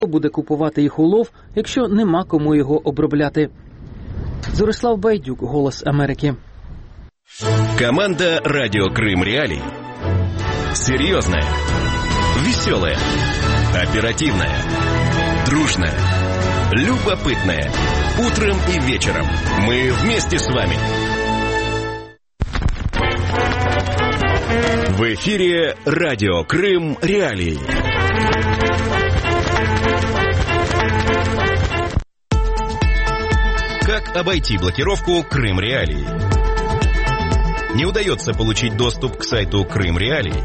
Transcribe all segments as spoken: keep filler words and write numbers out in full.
Хто буде купувати їх улов, якщо нема кому його обробляти? Зорислав Байдюк, «Голос Америки». Команда «Радио Крым Реалии». Серьезная, веселая, оперативная, дружная, любопытная. Утром и вечером мы вместе с вами. В эфире «Радио Крым Реалии». Как обойти блокировку Крым Реалии? Не удается получить доступ к сайту Крым Реалии?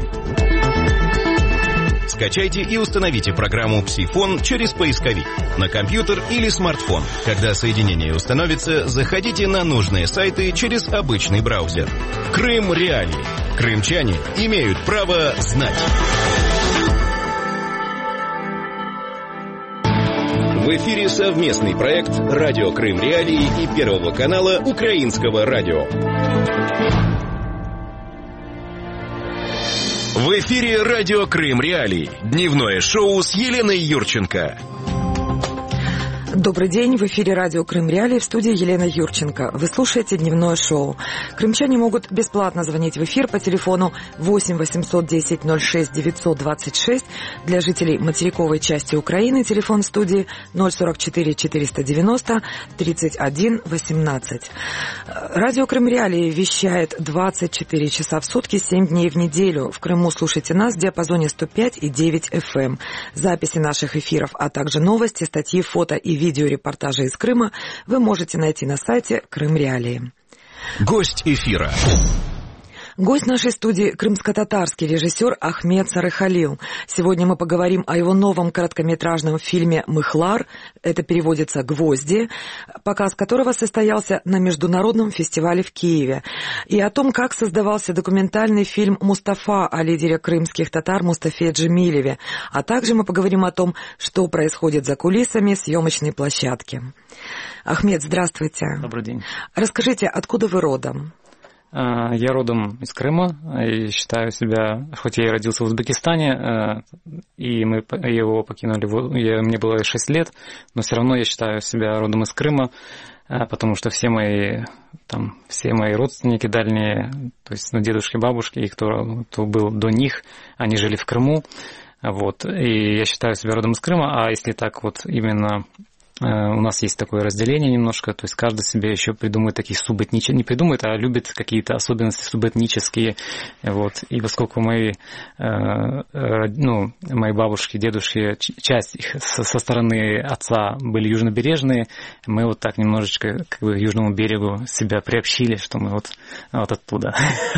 Скачайте и установите программу «Псифон» через поисковик на компьютер или смартфон. Когда соединение установится, заходите на нужные сайты через обычный браузер. Крым Реалии. Крымчане имеют право знать. В эфире совместный проект «Радио Крым Реалии» и Первого канала Украинского радио. В эфире «Радио Крым Реалии». Дневное шоу с Еленой Юрченко. Добрый день, в эфире «Радио Крым Реалии», в студии Елена Юрченко. Вы слушаете дневное шоу. Крымчане могут бесплатно звонить в эфир по телефону восемь восемьсот десять ноль шесть девятьсот двадцать шесть. Для жителей материковой части Украины телефон студии ноль сорок четыре четыреста девяносто тридцать один восемнадцать. «Радио Крым Реалии» вещает двадцать четыре часа в сутки, семь дней в неделю. В Крыму слушайте нас в диапазоне сто пять и девять эф эм. Записи наших эфиров, а также новости, статьи, фото и видео видеорепортажи из Крыма вы можете найти на сайте Крым Реалии. Гость эфира. Гость нашей студии — крымско-татарский режиссер Ахмед Сарыхалил. Сегодня мы поговорим о его новом короткометражном фильме «Мыхлар». Это переводится «Гвозди», показ которого состоялся на международном фестивале в Киеве. И о том, как создавался документальный фильм «Мустафа» о лидере крымских татар Мустафе Джемилеве. А также мы поговорим о том, что происходит за кулисами съемочной площадки. Ахмед, здравствуйте. Добрый день. Расскажите, откуда вы родом? Я родом из Крыма и считаю себя, хоть я и родился в Узбекистане, и мы его покинули, я, мне было шесть лет, но все равно я считаю себя родом из Крыма, потому что все мои, там, все мои родственники дальние, то есть ну, дедушки, бабушки, и кто, кто был до них, они жили в Крыму, вот, и я считаю себя родом из Крыма, а если так вот именно... У нас есть такое разделение немножко, то есть каждый себе еще придумывает такие субэтнические, не придумывает, а любит какие-то особенности субэтнические. Вот. И поскольку мои, ну, мои бабушки, дедушки, часть их со стороны отца были южнобережные, мы вот так немножечко как бы к южному берегу себя приобщили, что мы вот, вот оттуда.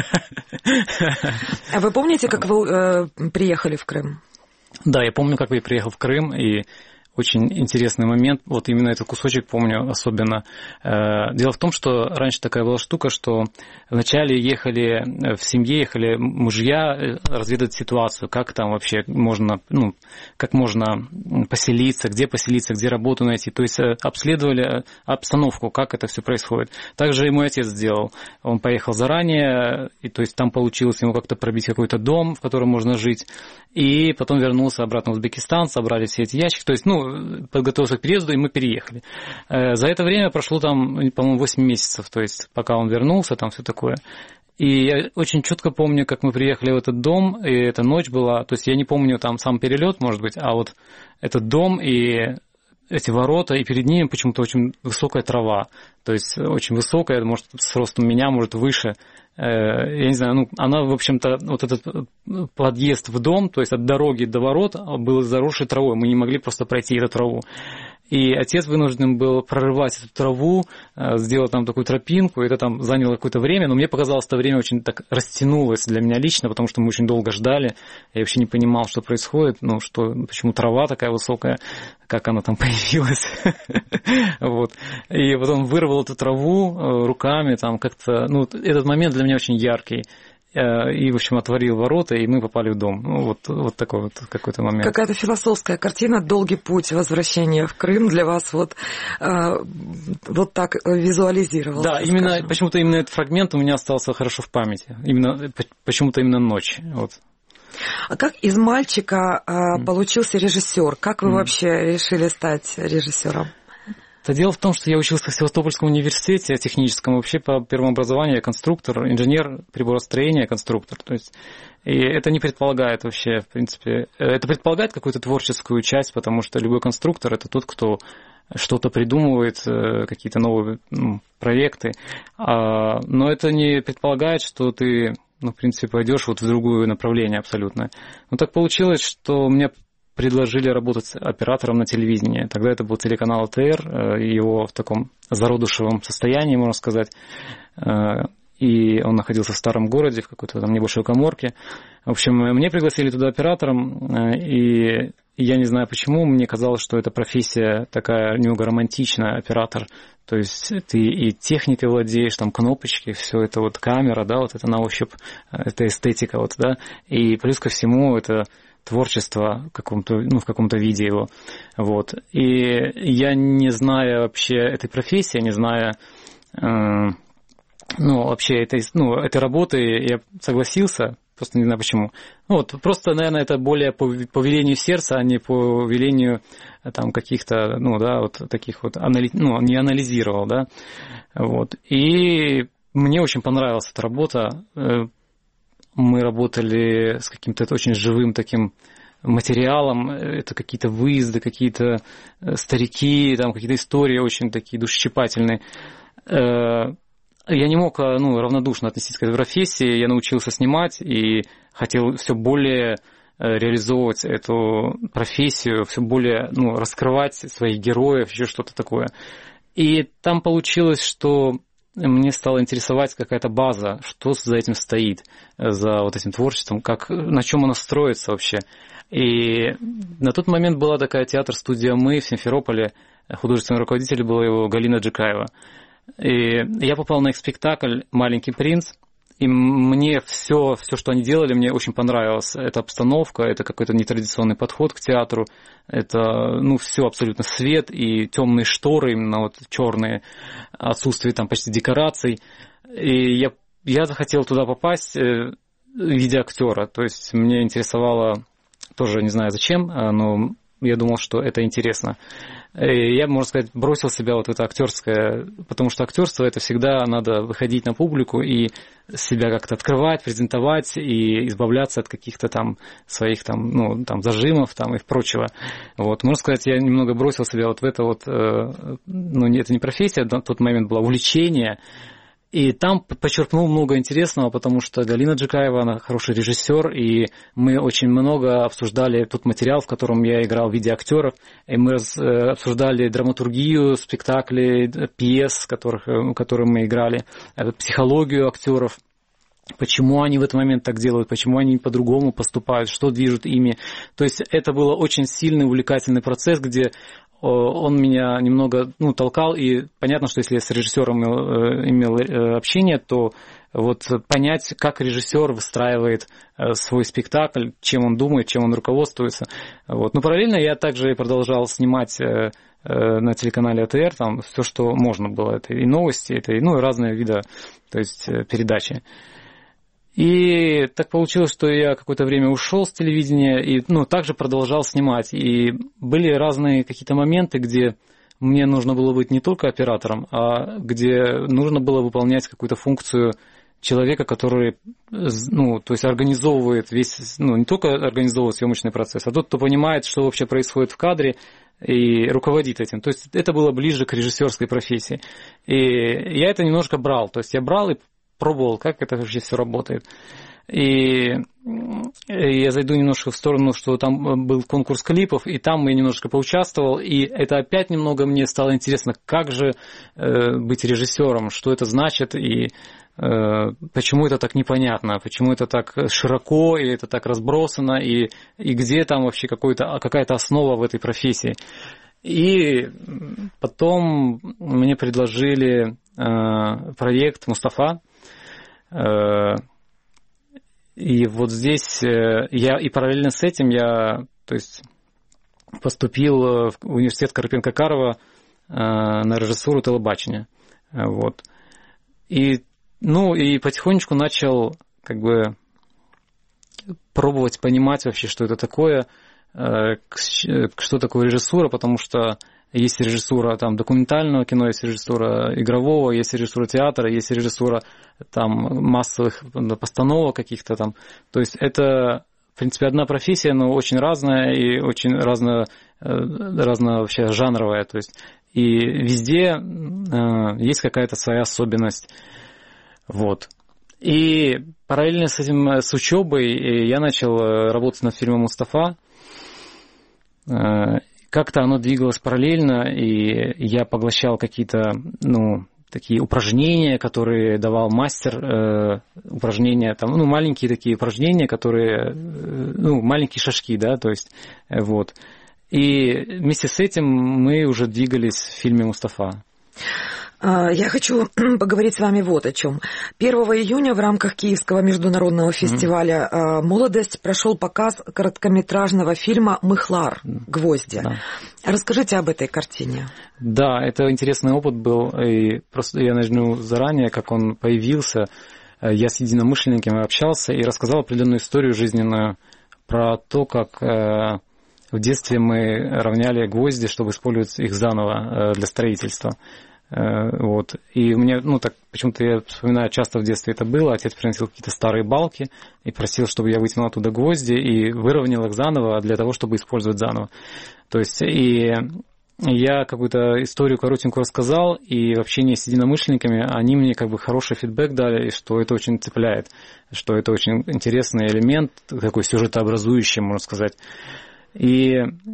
А вы помните, как вы э, приехали в Крым? Да, я помню, как я приехал в Крым, и очень интересный момент, вот именно этот кусочек помню особенно. Дело в том, что раньше такая была штука, что вначале ехали, в семье ехали мужья разведать ситуацию, как там вообще можно, ну, как можно поселиться, где поселиться, где работу найти, то есть обследовали обстановку, как это все происходит. Также и мой отец сделал, он поехал заранее, и то есть там получилось ему как-то пробить какой-то дом, в котором можно жить, и потом вернулся обратно в Узбекистан, собрали все эти ящики, то есть, ну, подготовился к переезду, и мы переехали. За это время прошло там, по-моему, восемь месяцев, то есть пока он вернулся, там все такое. И я очень четко помню, как мы приехали в этот дом, и эта ночь была, то есть я не помню там сам перелет, может быть, а вот этот дом и эти ворота, и перед ними почему-то очень высокая трава, то есть очень высокая, может, с ростом меня, может, выше. Я не знаю, ну, она, в общем-то, вот этот подъезд в дом, то есть от дороги до ворот был заросший травой, мы не могли просто пройти эту траву. И отец вынужден был прорывать эту траву, сделать там такую тропинку, это там заняло какое-то время, но мне показалось, это время очень так растянулось для меня лично, потому что мы очень долго ждали, я вообще не понимал, что происходит, ну, что, почему трава такая высокая, как она там появилась. Вот. И потом вырвал эту траву руками, там как-то, ну, этот момент для меня очень яркий. И, в общем, отворил ворота, и мы попали в дом. Ну, вот, вот такой вот какой-то момент. Какая-то философская картина, долгий путь возвращения в Крым для вас вот, э, вот так визуализировался. Да, именно, почему-то именно этот фрагмент у меня остался хорошо в памяти. Именно, почему-то именно ночь. Вот. А как из мальчика mm. получился режиссер? Как вы mm. вообще решили стать режиссером? Это дело в том, что я учился в Севастопольском университете техническом. Вообще по первому образованию я конструктор, инженер приборостроения, конструктор. То есть, и это не предполагает вообще, в принципе, это предполагает какую-то творческую часть, потому что любой конструктор – это тот, кто что-то придумывает, какие-то новые ну, проекты. Но это не предполагает, что ты, ну, в принципе, пойдешь вот в другое направление абсолютно. Но так получилось, что мне предложили работать оператором на телевидении. Тогда это был телеканал АТР, его в таком зародышевом состоянии, можно сказать. И он находился в старом городе, в какой-то там небольшой каморке. В общем, мне пригласили туда оператором, и я не знаю почему, мне казалось, что эта профессия такая немного романтичная, оператор. То есть ты и техникой владеешь, там кнопочки, все это вот камера, да, вот это на ощупь, это эстетика, вот, да. И плюс ко всему это творчество в каком-то, ну, в каком-то виде его. Вот. И я, не зная вообще этой профессии, не зная э, ну, вообще этой, ну, этой работы, я согласился, просто не знаю почему. Ну, вот, просто, наверное, это более по, по велению сердца, а не по велению там, каких-то, ну, да, вот таких вот, анали... ну, не анализировал, да. Вот. И мне очень понравилась эта работа. Мы работали с каким-то очень живым таким материалом, это какие-то выезды, какие-то старики, там какие-то истории очень такие душещипательные. Я не мог, ну, равнодушно относиться к этой профессии, я научился снимать и хотел все более реализовывать эту профессию, все более, ну, раскрывать своих героев, еще что-то такое. И там получилось, что мне стало интересовать какая-то база, что за этим стоит, за вот этим творчеством, как, на чем оно строится вообще. И на тот момент была такая театр-студия «Мы» в Симферополе, художественный руководитель была его Галина Джикаева. И я попал на их спектакль «Маленький принц», и мне все, все, что они делали, мне очень понравилось. Это обстановка, это какой-то нетрадиционный подход к театру, это, ну, все абсолютно свет и темные шторы, именно вот черные, отсутствие там почти декораций. И я, я захотел туда попасть в виде актера, то есть мне интересовало, тоже не знаю зачем, но я думал, что это интересно. И я, можно сказать, бросил себя вот в это актерское, потому что актерство это всегда надо выходить на публику и себя как-то открывать, презентовать и избавляться от каких-то там своих там, ну, там зажимов там и прочего. Вот. Можно сказать, я немного бросил себя вот в это вот, ну, это не профессия, на тот момент было увлечение. И там почерпнул много интересного, потому что Галина Джикаева, она хороший режиссер, и мы очень много обсуждали тот материал, в котором я играл в виде актеров, и мы обсуждали драматургию спектаклей, пьес, которых, которые мы играли, психологию актеров, почему они в этот момент так делают, почему они по-другому поступают, что движет ими. То есть это был очень сильный, увлекательный процесс, где он меня немного, ну, толкал, и понятно, что если я с режиссером имел, имел общение, то вот понять, как режиссер выстраивает свой спектакль, чем он думает, чем он руководствуется. Вот. Но параллельно я также продолжал снимать на телеканале АТР там все, что можно было. Это и новости, это и, ну, и разные виды, то есть передачи. И так получилось, что я какое-то время ушел с телевидения и, ну, также продолжал снимать. И были разные какие-то моменты, где мне нужно было быть не только оператором, а где нужно было выполнять какую-то функцию человека, который, ну, то есть организовывает весь, ну, не только организовывает съемочный процесс, а тот, кто понимает, что вообще происходит в кадре, и руководит этим. То есть это было ближе к режиссерской профессии. И я это немножко брал. То есть я брал и пробовал, как это вообще все работает. И я зайду немножко в сторону, что там был конкурс клипов, и там я немножко поучаствовал, и это опять немного мне стало интересно, как же быть режиссером, что это значит, и почему это так непонятно, почему это так широко, и это так разбросано, и, и где там вообще какой-то, какая-то основа в этой профессии. И потом мне предложили проект «Мустафа», и вот здесь я, и параллельно с этим я, то есть, поступил в университет Карпенко-Карова на режиссуру телебачения. Вот. И, ну, и потихонечку начал, как бы, пробовать понимать вообще, что это такое, что такое режиссура, потому что есть режиссура там, документального кино, есть режиссура игрового, есть режиссура театра, есть режиссура там, массовых постановок каких-то там. То есть это, в принципе, одна профессия, но очень разная и очень разно, разно вообще жанровая. То есть и везде э, есть какая-то своя особенность. Вот. И параллельно с этим, с учебой, я начал работать над фильмом «Мустафа». Как-то оно двигалось параллельно, и я поглощал какие-то, ну, такие упражнения, которые давал мастер, э, упражнения, там, ну, маленькие такие упражнения, которые, ну, маленькие шажки, да, то есть, вот. И вместе с этим мы уже двигались в фильме «Мустафа». Я хочу поговорить с вами вот о чем. первого июня в рамках Киевского международного фестиваля mm-hmm. «Молодость» прошел показ короткометражного фильма «Мыхлар. Гвозди». Да. Расскажите об этой картине. Да, это интересный опыт был. И просто я начну заранее, как он появился. Я с единомышленниками общался и рассказал определенную историю жизненную про то, как в детстве мы равняли гвозди, чтобы использовать их заново для строительства. Вот. И мне, ну, так почему-то я вспоминаю, часто в детстве это было. Отец приносил какие-то старые балки и просил, чтобы я вытянул оттуда гвозди и выровнял их заново для того, чтобы использовать заново. То есть, и я какую-то историю коротенькую рассказал, и в общении с единомышленниками они мне как бы хороший фидбэк дали, что это очень цепляет, что это очень интересный элемент, такой сюжетообразующий, можно сказать. И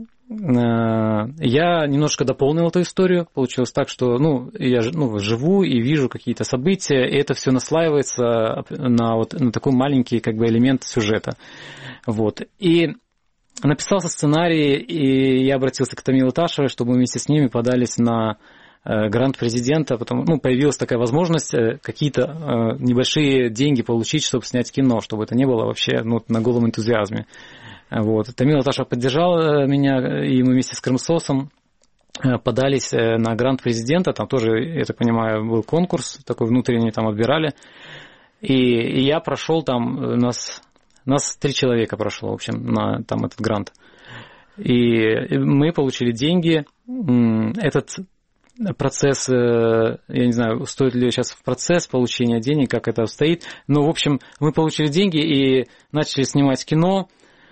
я немножко дополнил эту историю. Получилось так, что ну, я ну, живу и вижу какие-то события, и это все наслаивается на, вот, на такой маленький как бы, элемент сюжета. Вот. И написался сценарий, и я обратился к Тамиле Ташевой, чтобы мы вместе с ними подались на грант президента. Потом ну, появилась такая возможность какие-то небольшие деньги получить, чтобы снять кино, чтобы это не было вообще ну, на голом энтузиазме. Вот. Тамила Ташева поддержала меня, и мы вместе с Крымсосом подались на грант президента. Там тоже, я так понимаю, был конкурс такой внутренний, там отбирали. И, и я прошел там, нас, нас три человека прошло, в общем, на там, этот грант. И мы получили деньги. Этот процесс, я не знаю, стоит ли сейчас в процесс получения денег, как это стоит. Но, в общем, мы получили деньги и начали снимать кино.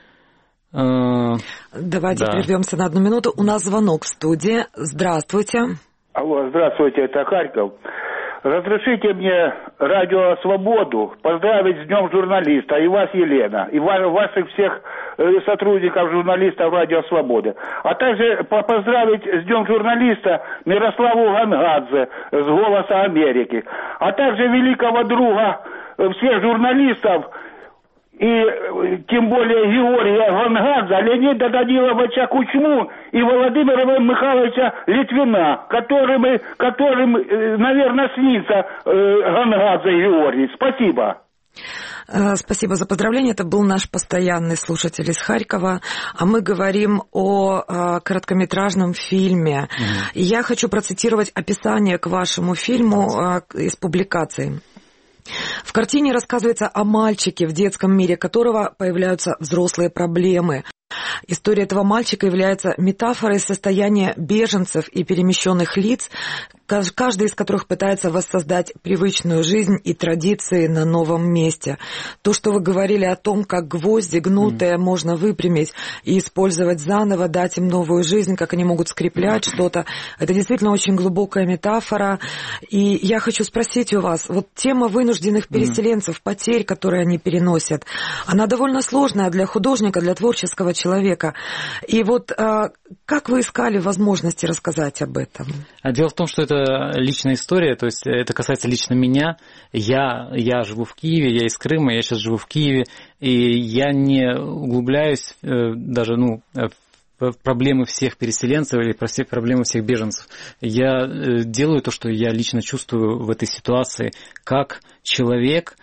Давайте да. прервемся на одну минуту. У нас звонок в студии. Здравствуйте. Алло, здравствуйте, это Харьков. Разрешите мне радио «Свободу» поздравить с Днем журналиста, и вас, Елена, и ваших всех сотрудников, журналистов радио «Свободы». А также поздравить с Днем журналиста Мирославу Гангадзе с «Голоса Америки», а также великого друга всех журналистов, и тем более Георгия Гангадзе, Леонида Даниловича Кучму и Владимира Михайловича Литвина, которым, которым наверное, снится Гангадзе Георгий. Спасибо. Спасибо за поздравление. Это был наш постоянный слушатель из Харькова. А мы говорим о короткометражном фильме. Mm-hmm. И я хочу процитировать описание к вашему фильму из публикации. В картине рассказывается о мальчике, в детском мире которого появляются взрослые проблемы. История этого мальчика является метафорой состояния беженцев и перемещенных лиц, каждый из которых пытается воссоздать привычную жизнь и традиции на новом месте. То, что вы говорили о том, как гвозди гнутые mm. можно выпрямить и использовать заново, дать им новую жизнь, как они могут скреплять что-то, это действительно очень глубокая метафора. И я хочу спросить у вас, вот тема вынужденных переселенцев, mm. потерь, которые они переносят, она довольно сложная для художника, для творческого человека. И вот как вы искали возможности рассказать об этом? Дело в том, что это личная история, то есть это касается лично меня. Я, я живу в Киеве, я из Крыма, я сейчас живу в Киеве, и я не углубляюсь даже ну, в проблемы всех переселенцев или проблемы всех беженцев. Я делаю то, что я лично чувствую в этой ситуации, как человек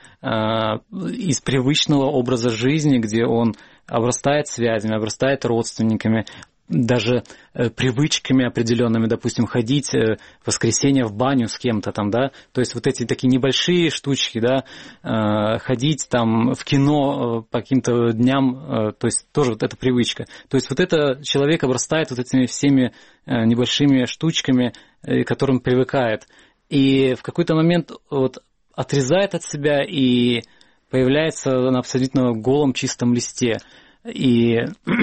из привычного образа жизни, где он обрастает связями, обрастает родственниками, даже привычками определенными, допустим, ходить в воскресенье в баню с кем-то там, да, то есть вот эти такие небольшие штучки, да, ходить там в кино по каким-то дням, то есть тоже вот эта привычка. То есть вот это человек обрастает вот этими всеми небольшими штучками, к которым привыкает, и в какой-то момент вот отрезает от себя и появляется на абсолютно голом чистом листе. И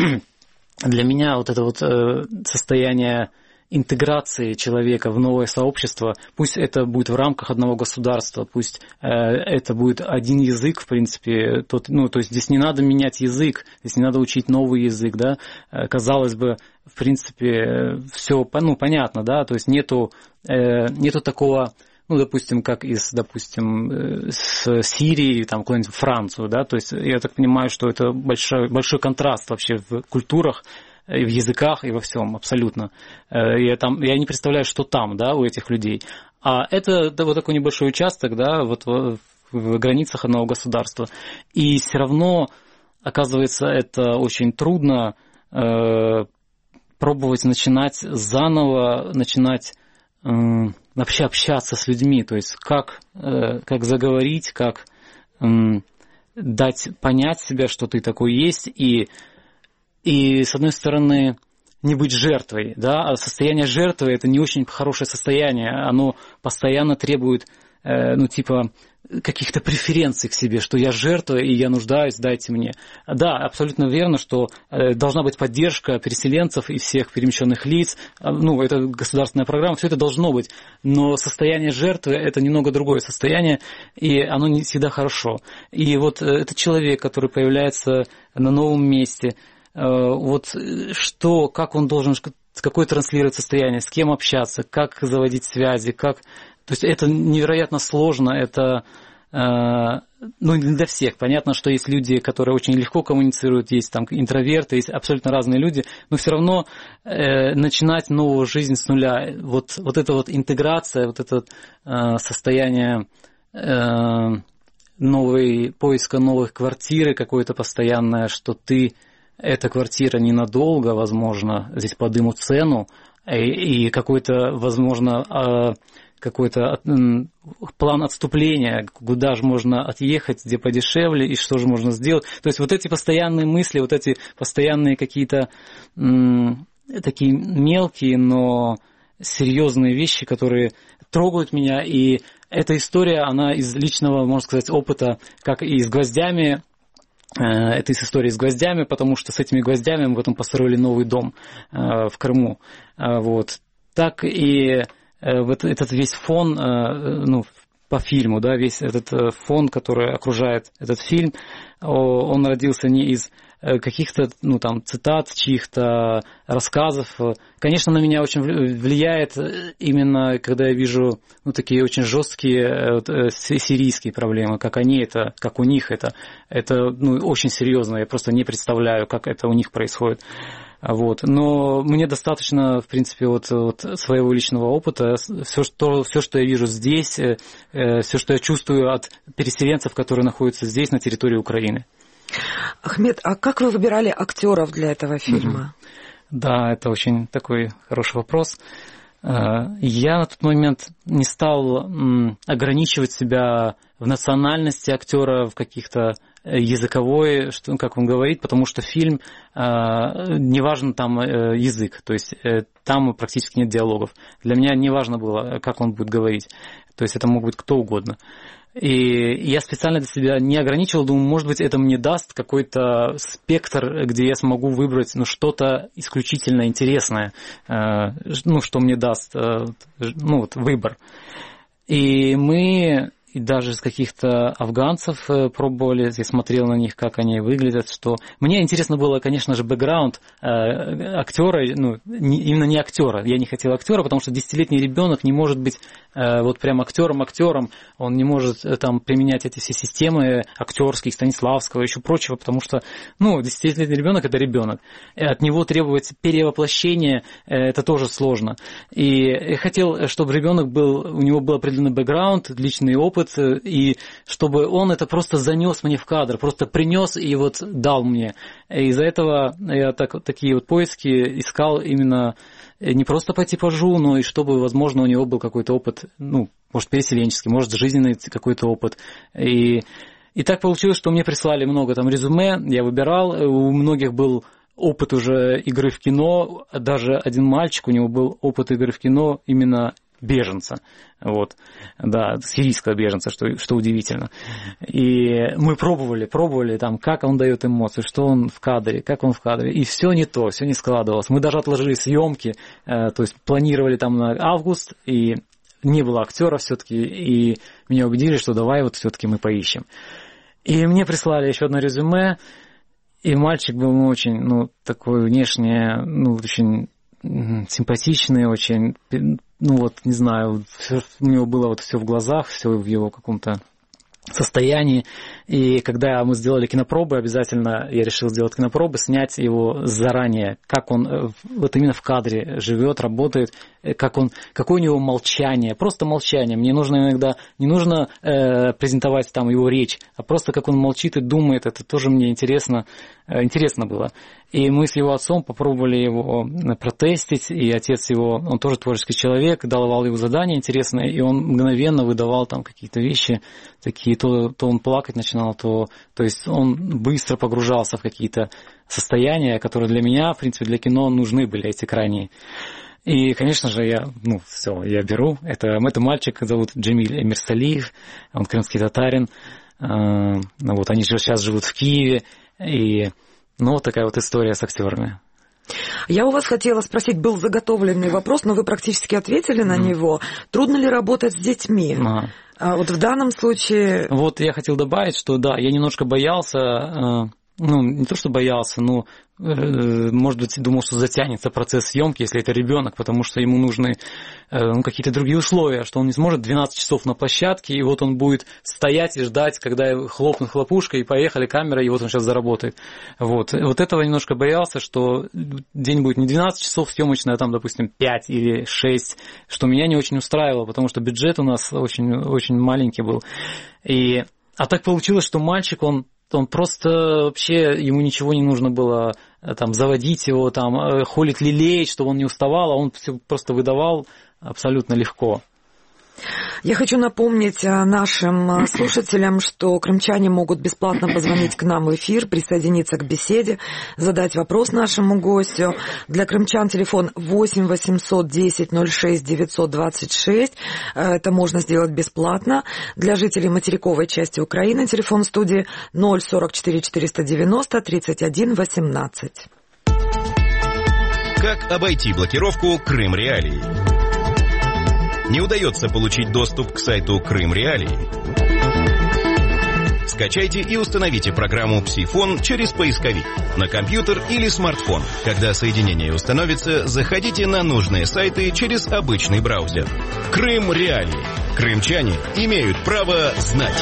для меня вот это вот состояние интеграции человека в новое сообщество, пусть это будет в рамках одного государства, пусть это будет один язык, в принципе, тот, ну, то есть здесь не надо менять язык, здесь не надо учить новый язык, да, казалось бы, в принципе, все, ну, понятно, да, то есть нету, нету такого, ну, допустим, как из, допустим, с Сирии, там, куда-нибудь в Францию, да, то есть я так понимаю, что это большой, большой контраст вообще в культурах, и в языках, и во всем, абсолютно. Я, там, я не представляю, что там, да, у этих людей. А это да, вот такой небольшой участок, да, вот в, в границах одного государства. И все равно, оказывается, это очень трудно э, пробовать начинать заново, начинать э, вообще общаться с людьми. То есть как, э, как заговорить, как э, дать понять себе, что ты такой есть, и И, с одной стороны, не быть жертвой, да, а состояние жертвы – это не очень хорошее состояние, оно постоянно требует, э, ну, типа, каких-то преференций к себе, что я жертва и я нуждаюсь, дайте мне. Да, абсолютно верно, что э, должна быть поддержка переселенцев и всех перемещенных лиц, ну, это государственная программа, все это должно быть, но состояние жертвы – это немного другое состояние, и оно не всегда хорошо. И вот э, этот человек, который появляется на новом месте, вот что, как он должен, какое транслировать состояние, с кем общаться, как заводить связи, как... То есть это невероятно сложно, это, ну, не для всех. Понятно, что есть люди, которые очень легко коммуницируют, есть там интроверты, есть абсолютно разные люди, но все равно э, начинать новую жизнь с нуля, вот, вот эта вот интеграция, вот это э, состояние... Э, новый, поиска новых квартиры какое-то постоянное, что ты... Эта квартира ненадолго, возможно, здесь подымут цену, и, и какой-то, возможно, какой-то план отступления, куда же можно отъехать, где подешевле, и что же можно сделать. То есть вот эти постоянные мысли, вот эти постоянные какие-то м, такие мелкие, но серьезные вещи, которые трогают меня, и эта история, она из личного, можно сказать, опыта, как и с гвоздями. Это из истории с гвоздями, потому что с этими гвоздями мы потом построили новый дом в Крыму. Вот. Так и вот этот весь фон, ну, по фильму, да, весь этот фон, который окружает этот фильм, он родился не из каких-то, ну, там, цитат, чьих-то рассказов. Конечно, на меня очень влияет именно, когда я вижу, ну, такие очень жесткие вот, сирийские проблемы, как они это, как у них это. Это, ну, очень серьезно, я просто не представляю, как это у них происходит. Вот. Но мне достаточно, в принципе, вот, вот своего личного опыта. Все что, все, что я вижу здесь, все, что я чувствую от переселенцев, которые находятся здесь, на территории Украины. Ахмед, а как вы выбирали актеров для этого фильма? Да, это очень такой хороший вопрос. Я на тот момент не стал ограничивать себя в национальности актера, в каких-то языковой, что, как он говорит, потому что фильм, не важен там язык, то есть там практически нет диалогов. Для меня не важно было, как он будет говорить, то есть это мог быть кто угодно. И я специально для себя не ограничивал, думаю, может быть, это мне даст какой-то спектр, где я смогу выбрать, ну, что-то исключительно интересное, ну, что мне даст, ну, вот, выбор. И мы и даже с каких-то афганцев пробовали, я смотрел на них, как они выглядят, что... Мне интересно было, конечно же, бэкграунд э, актера, ну, не, именно не актера. Я не хотел актера, потому что десятилетний ребенок не может быть э, вот прям актером-актером, он не может э, там применять эти все системы актерские, Станиславского и еще прочего, потому что, ну, десятилетний ребенок это ребенок. От него требовать перевоплощения э, это тоже сложно. И я хотел, чтобы ребенок был, у него был определенный бэкграунд, личный опыт, вот, и чтобы он это просто занес мне в кадр, просто принес и вот дал мне. И из-за этого я так, такие вот поиски искал именно не просто по типажу, но и чтобы, возможно, у него был какой-то опыт, ну, может, переселенческий, может, жизненный какой-то опыт. И, и так получилось, что мне прислали много там резюме, я выбирал, у многих был опыт уже игры в кино, даже один мальчик, у него был опыт игры в кино именно беженца, вот, да, сирийского беженца, что, что удивительно. И мы пробовали, пробовали там, как он дает эмоции, что он в кадре, как он в кадре, и все не то, все не складывалось. Мы даже отложили съемки, э, то есть планировали там на август, и не было актера все-таки, и меня убедили, что давай вот все-таки мы поищем. И мне прислали еще одно резюме, и мальчик был очень, ну, такой внешне, ну, очень симпатичный, очень, ну, вот, не знаю, у него было вот все в глазах, все в его каком-то состоянии. И когда мы сделали кинопробы, обязательно я решил сделать кинопробы, снять его заранее, как он вот именно в кадре живет, работает, как он, какое у него молчание, просто молчание. Мне нужно иногда, не нужно э, презентовать там его речь, а просто как он молчит и думает, это тоже мне интересно, э, интересно было. И мы с его отцом попробовали его протестить, и отец его, он тоже творческий человек, давал его задания интересные, и он мгновенно выдавал там какие-то вещи, такие, то, то он плакать начинал, то, то есть он быстро погружался в какие-то состояния, которые для меня, в принципе, для кино нужны были, эти крайние. И, конечно же, я, ну, все, я беру. Это, это мальчик, зовут Джемиль Эмирсалиев, он крымский татарин, вот, они сейчас живут в Киеве, и... Ну, вот такая вот история с актерами. Я у вас хотела спросить, был заготовленный вопрос, но вы практически ответили на mm. него. Трудно ли работать с детьми? Ага. А вот в данном случае... Вот я хотел добавить, что да, я немножко боялся, ну, не то, что боялся, но, может быть, думал, что затянется процесс съемки, если это ребенок, потому что ему нужны ну, какие-то другие условия, что он не сможет двенадцать часов на площадке, и вот он будет стоять и ждать, когда хлопнут хлопушкой, и поехали камера, и вот он сейчас заработает. Вот, вот этого немножко боялся, что день будет не двенадцать часов съемочный, а там, допустим, пять или шесть, что меня не очень устраивало, потому что бюджет у нас очень, очень маленький был. И... А так получилось, что мальчик, он он просто вообще, ему ничего не нужно было там заводить его, там, холить, лелеять, чтобы он не уставал, а он все просто выдавал абсолютно легко. Я хочу напомнить нашим слушателям, что крымчане могут бесплатно позвонить к нам в эфир, присоединиться к беседе, задать вопрос нашему гостю. Для крымчан телефон восемь восемьсот десять ноль шесть девятьсот двадцать шесть. Это можно сделать бесплатно. Для жителей материковой части Украины телефон студии ноль сорок четыре четыреста девяносто тридцать один восемнадцать. Как обойти блокировку Крым Реалии? Не удается получить доступ к сайту Крым Реалии? Скачайте и установите программу «Псифон» через поисковик на компьютер или смартфон. Когда соединение установится, заходите на нужные сайты через обычный браузер. Крым Реалии. Крымчане имеют право знать.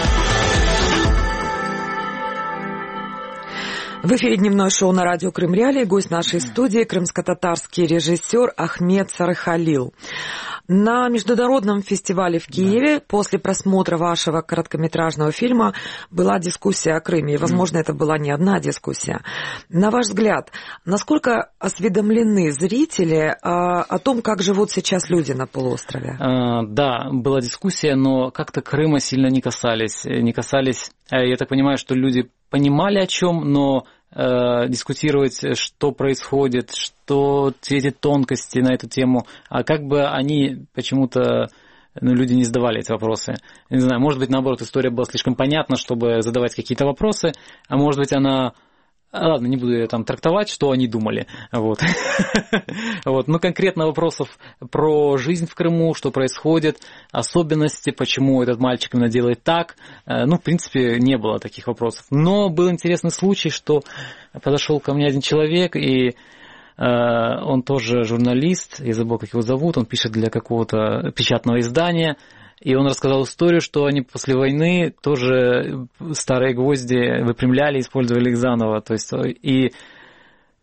В эфире дневное шоу на радио Крым Реалии. Гость нашей студии — крымско-татарский режиссер Ахмед Сарыхалил. На международном фестивале в Киеве да. после просмотра вашего короткометражного фильма была дискуссия о Крыме. И, возможно, mm. это была не одна дискуссия. На ваш взгляд, насколько осведомлены зрители о, о том, как живут сейчас люди на полуострове? А, да, была дискуссия, но как-то Крыма сильно не касались. Не касались. Я так понимаю, что люди понимали о чем, но э, дискутировать, что происходит, что все эти тонкости на эту тему, а как бы они почему-то, ну, люди не задавали эти вопросы. Не знаю, может быть, наоборот, история была слишком понятна, чтобы задавать какие-то вопросы, а может быть, она... Ладно, не буду я там трактовать, что они думали. Вот. Вот. Но конкретно вопросов про жизнь в Крыму, что происходит, особенности, почему этот мальчик именно делает так, ну, в принципе, не было таких вопросов. Но был интересный случай, что подошел ко мне один человек, и он тоже журналист, я забыл, как его зовут, он пишет для какого-то печатного издания. И он рассказал историю, что они после войны тоже старые гвозди выпрямляли, использовали их заново. То есть, и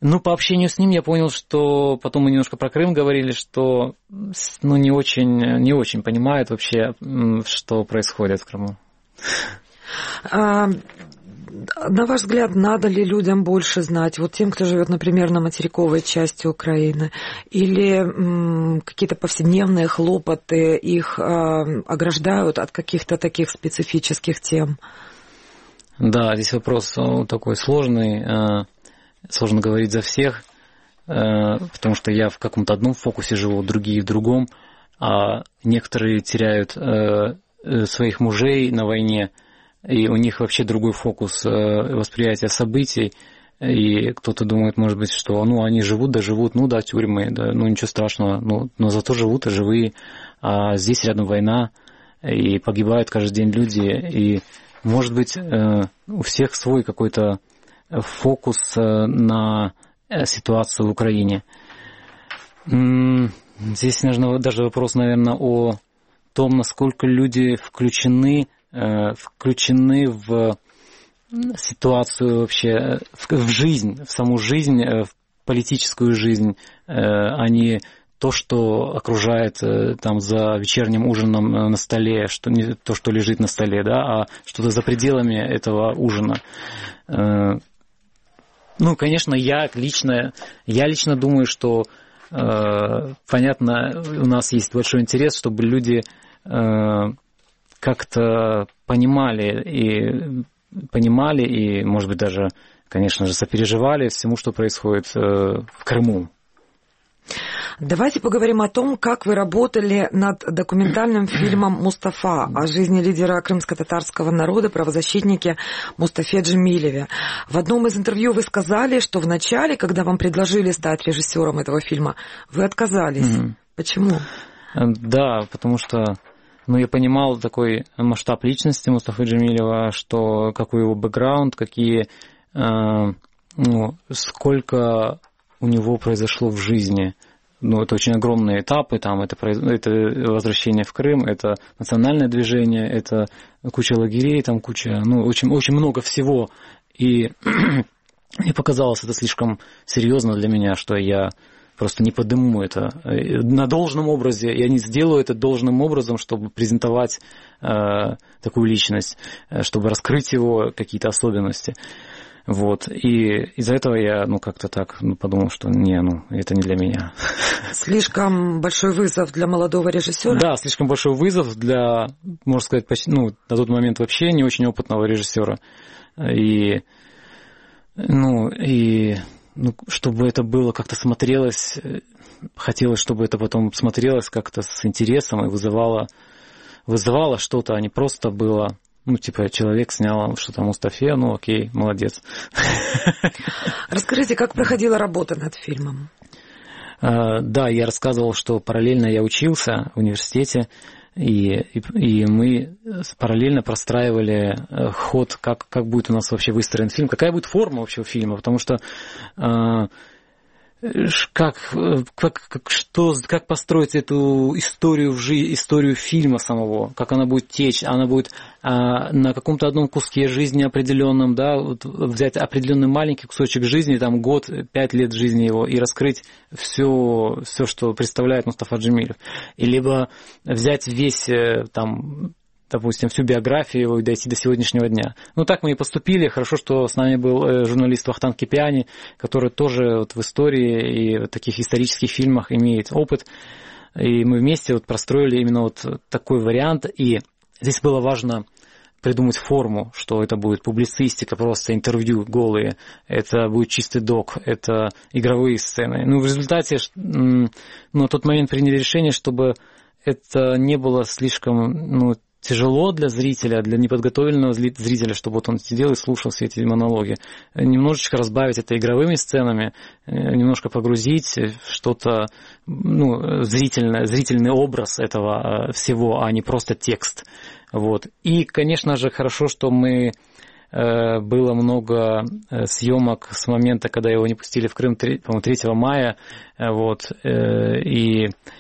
Ну, по общению с ним я понял, что потом мы немножко про Крым говорили, что ну, не очень, не очень понимает вообще, что происходит в Крыму. А, на ваш взгляд, надо ли людям больше знать, вот тем, кто живет, например, на материковой части Украины, или м, какие-то повседневные хлопоты их а, ограждают от каких-то таких специфических тем? Да, здесь вопрос такой сложный. Сложно говорить за всех, потому что я в каком-то одном фокусе живу, другие в другом, а некоторые теряют своих мужей на войне, и у них вообще другой фокус восприятия событий, и кто-то думает, может быть, что ну, они живут, да живут, ну да, тюрьмы, да, ну ничего страшного, ну, но зато живут и живые, а здесь рядом война, и погибают каждый день люди, и, может быть, у всех свой какой-то фокус на ситуацию в Украине. Здесь, наверное, даже вопрос, наверное, о том, насколько люди включены, включены в ситуацию вообще, в жизнь, в саму жизнь, в политическую жизнь, а не то, что окружает там за вечерним ужином на столе, что не то, что лежит на столе, да, а что-то за пределами этого ужина. Ну, конечно, я лично, я лично думаю, что, э, понятно, у нас есть большой интерес, чтобы люди э, как-то понимали и понимали и, может быть, даже, конечно же, сопереживали всему, что происходит э, в Крыму. Давайте поговорим о том, как вы работали над документальным фильмом «Мустафа» о жизни лидера крымско-татарского народа, правозащитнике Мустафе Джемилеве. В одном из интервью вы сказали, что вначале, когда вам предложили стать режиссером этого фильма, вы отказались. Mm-hmm. Почему? Да, потому что ну, я понимал такой масштаб личности Мустафы Джемилева, что какой его бэкграунд, какие, э, ну, сколько у него произошло в жизни. Ну, это очень огромные этапы, там, это, это возвращение в Крым, это национальное движение, это куча лагерей, там куча, ну, очень, очень много всего. И мне показалось это слишком серьезно для меня, что я просто не подниму это на должном образе, я не сделаю это должным образом, чтобы презентовать э, такую личность, чтобы раскрыть его какие-то особенности. Вот, и из-за этого я, ну, как-то так ну, подумал, что не, ну, это не для меня. Слишком большой вызов для молодого режиссера? Да, слишком большой вызов для, можно сказать, почти, ну, на тот момент вообще не очень опытного режиссера. И, ну, и, ну, чтобы это было как-то смотрелось, хотелось, чтобы это потом смотрелось как-то с интересом и вызывало, вызывало что-то, а не просто было... Ну, типа, человек снял что-то Мустафе, ну, окей, молодец. Расскажите, как проходила работа над фильмом? Да, я рассказывал, что параллельно я учился в университете, и, и, и мы параллельно простраивали ход, как, как будет у нас вообще выстроен фильм, какая будет форма вообще фильма, потому что... Как, как, как, что, как построить эту историю в жизни, историю фильма самого, как она будет течь, она будет а, на каком-то одном куске жизни определенном, да, вот взять определенный маленький кусочек жизни, там год, пять лет жизни его, и раскрыть все, все, что представляет Мустафа Джемилев. И либо взять весь там, допустим, всю биографию его и дойти до сегодняшнего дня. Ну, так мы и поступили. Хорошо, что с нами был журналист Вахтанг Кипиани, который тоже вот в истории и в таких исторических фильмах имеет опыт. И мы вместе вот простроили именно вот такой вариант. И здесь было важно придумать форму, что это будет публицистика, просто интервью голые, это будет чистый док, это игровые сцены. Ну, в результате, ну, на тот момент приняли решение, чтобы это не было слишком, ну, тяжело для зрителя, для неподготовленного зрителя, чтобы вот он сидел и слушал все эти монологи. Немножечко разбавить это игровыми сценами, немножко погрузить что-то, ну, зрительное, зрительный образ этого всего, а не просто текст. Вот. И, конечно же, хорошо, что мы было много съемок с момента, когда его не пустили в Крым, по-моему, третьего мая. Вот. И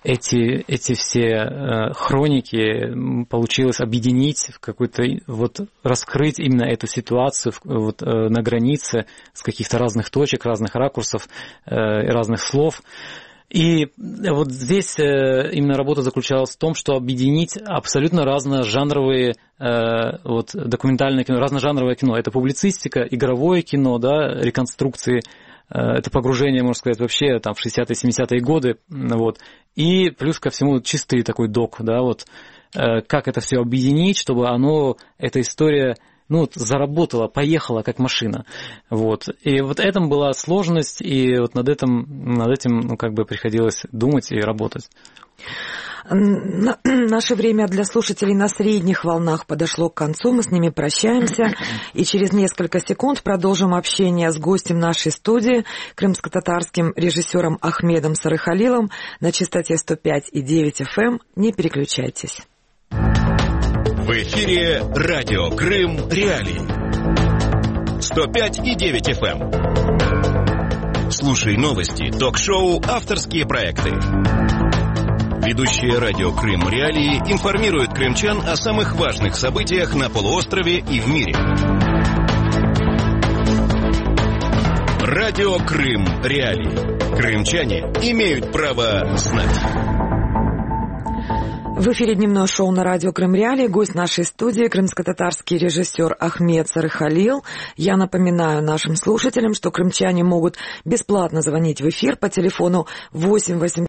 эти, эти все хроники получилось объединить в какой-то, вот раскрыть именно эту ситуацию вот, на границе с каких-то разных точек, разных ракурсов, разных слов. И вот здесь именно работа заключалась в том, что объединить абсолютно разножанровые вот, документальное кино, разножанровое кино. Это публицистика, игровое кино, да, реконструкции, это погружение, можно сказать, вообще там, в шестидесятые-семидесятые годы. Вот. И плюс ко всему чистый такой док, да, вот, как это все объединить, чтобы оно, эта история... ну, вот, заработала, поехала как машина. Вот. И вот этом была сложность, и вот над этим, над этим ну, как бы приходилось думать и работать. Наше время для слушателей на средних волнах подошло к концу, мы с ними прощаемся, и через несколько секунд продолжим общение с гостем нашей студии, крымско-татарским режиссером Ахмедом Сарыхалилом на частоте сто пять и девять эф эм. Не переключайтесь. В эфире радио Крым Реалии. сто пять и девять эф эм. Слушай новости, ток-шоу, авторские проекты. Ведущие радио Крым Реалии информируют крымчан о самых важных событиях на полуострове и в мире. Радио Крым Реалии. Крымчане имеют право знать. В эфире дневное шоу на радио Крым Реалии. Гость нашей студии — крымско-татарский режиссер Ахмед Сарыхалил. Я напоминаю нашим слушателям, что крымчане могут бесплатно звонить в эфир по телефону восемь восемьсот